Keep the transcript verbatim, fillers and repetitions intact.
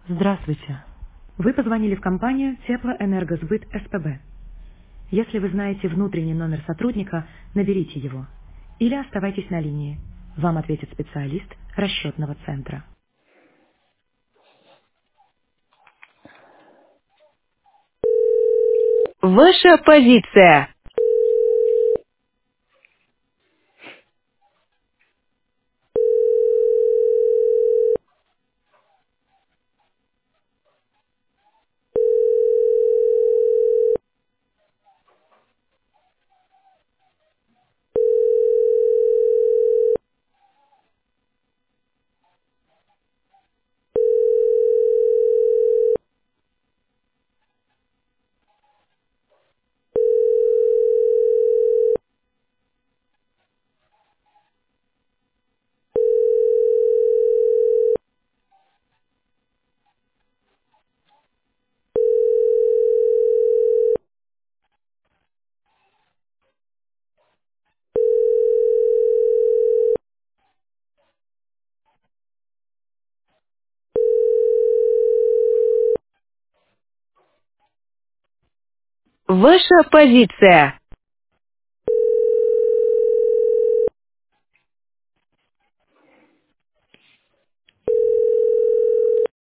Здравствуйте. Вы позвонили в компанию Теплоэнергосбыт СПБ. Если вы знаете внутренний номер сотрудника, наберите его. Или оставайтесь на линии. Вам ответит специалист расчетного центра. Ваша позиция. Ваша позиция.